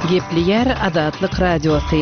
Gepli Azatlyk Radiosu.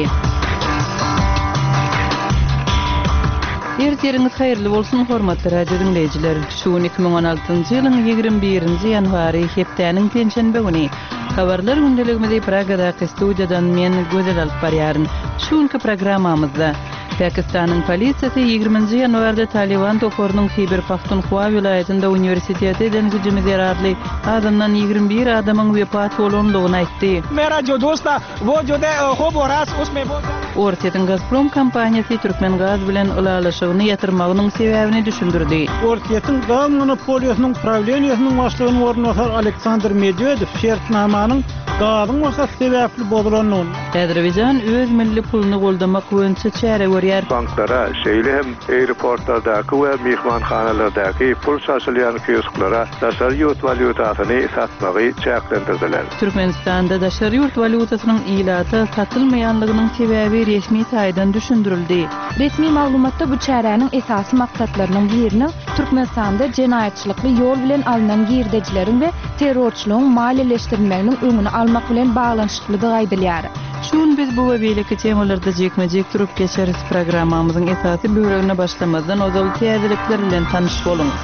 Erteriňiz haýyrly bolsun hormatly radio dinleýijiler. Şu 2016-njy ýylyň 21-nji ýanwary hepdeniň penşenbe güni. Habarlar gündeligimizde Pragada studiýadan men Gözel alyp barýaryn. Şuňky programmamyzda Pakistanyň polisiýasy 20-nji ýanwarda Taliban toporunyň Khyber Pakhtunkhwa vilayetinde universiteti dengijiňe zararly adamdan 21 adamyň wepat bolanlygyny aýtdy. Mera jo dost tha wo jo de hob oras usme bo Ortiýetden Gazprom kompaniýasy Türkmengaz bilen ulalaşygyny ýatyrmagynyň sebäbini düşündirdi. Ortiýetden gaz monopoliýasynyň prawleniýasynyň başlygyny ornatýan Aleksandr Medvedew şertnamasyň gazyň wagt sebäpli bolanyny Azerbaýjan öz milli puluny goldamak boýunça çäre görýär. Banklara, şeýle hem aeroportlardaky we mehmanhanalardaky pul saçylýan kiosklara daşary ýurt valutasyny satmagy çäklendirdiler. Türkmenistanda daşary ýurt valutasynyň ilaty satylmaýanlygynyň sebäbi resmi taýdan düşündirildi. Resmi maglumatda bu çäräniň esasy maksatlarynyň birinin Türkmenistanda jenaýatçylykly ýol bilen alynan girdejleriň we terrorçylygyň maliýeleşdirilmeginiň öňüni almak bilen baglanşyklydygy aýdylýar. Şun biz bu we beýleki temalarda jekmejek turup geçeriz programmamyzyň esasy bölegine başlamazdan ozal täzelikler bilen tanyş boluňuz.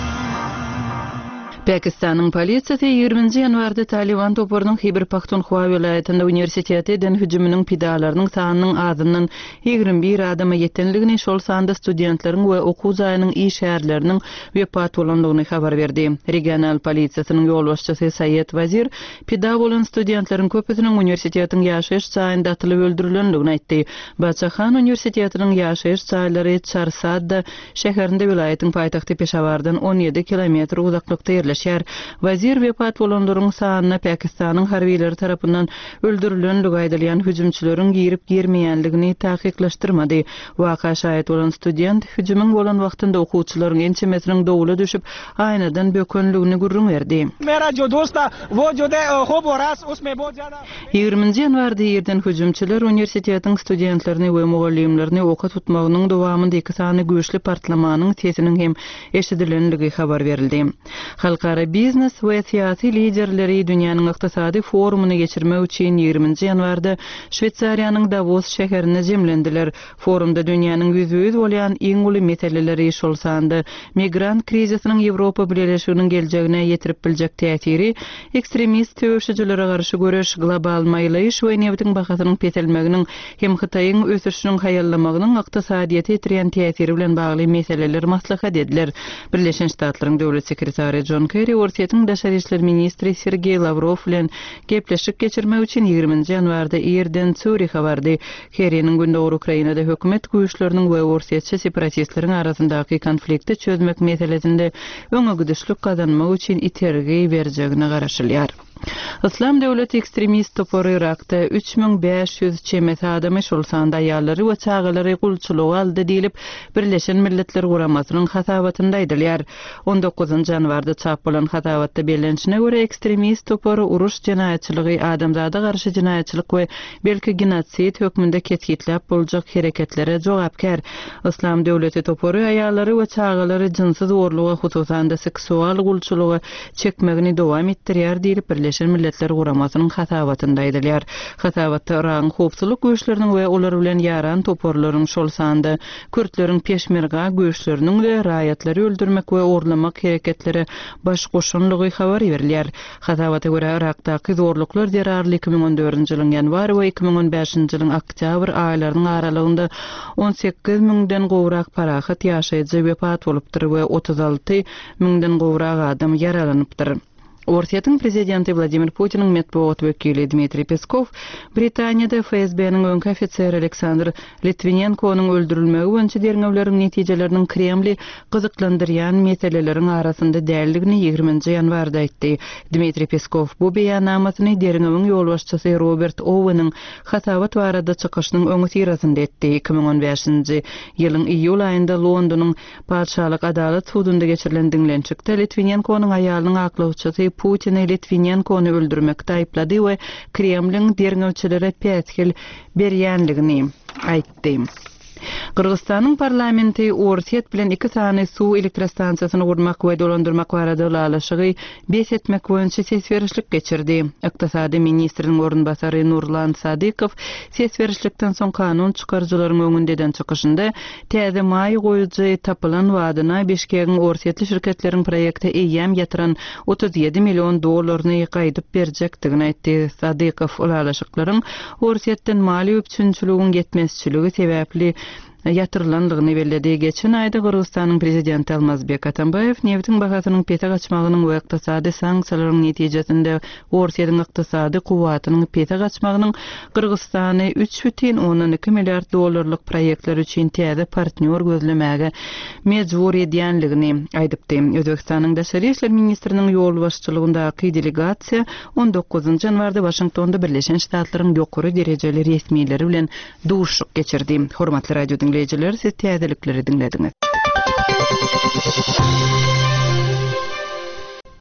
Pakistanyň polisiýasy 20-nji ýanwarda Taliban toporunyň Khyber Pakhtunkhwa vilayetinde universiteteden hüjümüniň pidalarynyň sanynyň azyndan 21 adama ýetenligini, şol sanda studentleriň we okuw jaýynyň iş şäherleriniň wepat bolanlygyny habar berdi. Regional polisiýasynyň ýolbaşçysy Sayet Vazir pida bolan studentleriň köpüsiniň universitetiň ýaşaýyş jaýynda atylyp öldürilenligini aýtdy. Baçahan universitetiniň ýaşaýyş jaýlary Çarsad şäherinde vilayetiň paýtagty Peşawardan 17 kilometr uzaklykda ýerleşýär. Vazir wepat bolanlaryň sanyna Pakistanyň harbiýleri tarapyndan öldürilenligi aýdylýan hüjümçüleriň girip girmeýänligini tahkikleşdirmedi. Waka şahit bolan student hüjümüň bolan wagtynda okuwçylaryň ençemesiniň dowula düşüp aýnadan bökenligini gurrun berdi. Mera jo dost tha wo jo de hob oras usme bo jada 20-nji ýanwarda ýerden hüjümçüler universitetiň studentlerini we mugallimlerini oka tutmagynyň dowamynda iki sany güýçli partlamanyň sesiniň hem eşidilenligi habar berildi. Halkara biznes we siyasi liderleri dünýäniň ykdysady forumuny geçirmek üçin 20-nji ýanwarda Şwetsariýanyň Davos şäherine jemlendiler. Forumda dünýäniň ýüzüýüz bolýan iň uly meseleleri şol sandy. Migrant krizisynyň Ýewropa birleşiginiň geljegine ýetirip biljek täsiri, ekstremist töweşijilere garşy göreş, global maýlaýyş we nebitiň bahasynyň petelmeginiň hem Hytaýyň ösüşiniň haýallamagynyň ykdysadyýety etiren täsiri bilen bagly meseleler maslahat ediler. Birleşen Ştatlaryň döwlet sekretary John Kerry Ortiýetiň daşary işler ministri Sergey Lavrov bilen gepleşik geçirmek üçin 20-nji ýanwarda ýerden Zürich'e bardy. Kerryniň gündäk Ukrainada hökümet güýçleriniň we orsiýetçi separatistleriň arasyndaky konflikti çözmek meselesinde öňe gidişlik kazanmak üçin itergi berjegine garaşylýar. Islam döwleti ekstremist toporu Irakda 3500 çemet adamy şol sanda ýallary we çağalary gulçylygy aldy diýilip Birleşen Milletler Guramasynyň hatabatynda aýdylýar. 19-njy ýanwarda çap bolan hatabatda bellenişine göre ekstremist toporu uruş jenaýatçylygy, adamzada garşy jenaýatçylyk we belki genosid hökmünde ketkitlap boljak hereketlere jogapkär. Islam döwleti toporu aýallary we çağalary jynsyz orluga, hususanda seksual gulçylygy çekmegini dowam etdirýär diýilip Birleşen Milletler Guramasynyň hatabatynda aýdylýar. Hatabatda Iran howpsuzlyk güýçleriniň we olar bilen ýaran toporlaryň şol sanda Kürtleriň peşmerga güýçleriniň we raýatlary öldürmek we orlamak hereketleri baş goşanlygy habar berilýär. Hatabata görä Irakdaky zorluklar zararly 2014-nji ýylyň ýanwar we 2015-nji ýylyň oktyabr aýlarynyň aralygynda 18 000den gowrak parahat ýaşaýjy wepat bolupdyr we 36 000den gowrak adam yaralanypdyr. Ortiýetiň prezidenti Vladimir Putiniň medeniýet wekili Dmitri Peskov Britaniýada FSB-niň öňki ofiseri Aleksandr Litvinenkowyň öldürilmegi boýunça derňewleriň netijeleriniň Kremli gyzyklandyrýan meseleleriň arasynda däldigini 20-nji ýanwarda aýtdy. Dmitri Peskov bu beýannamasyny derňewiň ýolbaşçysy Robert Owen'ň hatabat barada çykyşynyň öňü tirasynda etdi. 2015-nji ýylyň iýul aýynda Londonyň Padşahlyk adalet sudunda geçirilen diňlençikde Litvinenkowyň aýalynyň aklawçysy Putin Litvinenkowyny öldürmekde aýplady we Kremliň derňewçilere pätkil berýänligini aýtdy. Kırgızstanyň parlamenti Orset bilen 2 sany suw elektrostansiýasyny gurmak we dolandyrmak barada ulaşygy beş etmek boýunça ses berişlik geçirdi. Ykdysady ministriniň orunbasary Nurlan Sadykow ses berişlikden soň kanun çykarjylaryň öňündeden çykyşynda täze maý goýujy tapylan wadyna Beşkegiň Orsetli şirketleriň proýekte eýýäm ýatyran 37 million dollaryny gaýdyp berjekdigini aýtdy. Sadykow ulaşyklaryň Orsetden mali üçünçülügiň yetmezçiligi sebäpli yatırılanlygyny bellädi. Geçen aýda Kyrgyzstanyň prezidenti Almazbek Atambayew neftiň bahasynyň pete gaçmagynyň we ykdysady sanksiýalaryň netijesinde Orsetdiň ykdysady kuwatynyň pete gaçmagynyň Kyrgyzstany 3,2 milliard dollarlyk proýektler üçin täze partner gözlemäge mejbur edýänligini aýdypdy. Özbekistanyň Daşary işler ministriniň ýol başçylygyndaky delegasiýa 19 ýanwarda Washingtonda Birleşen Ştatlaryň ýokary derejeli resmiýetleri bilen duşuk geçirdi. Hormatly radio dinleyijiler, siz täzelikleri dinlediňiz.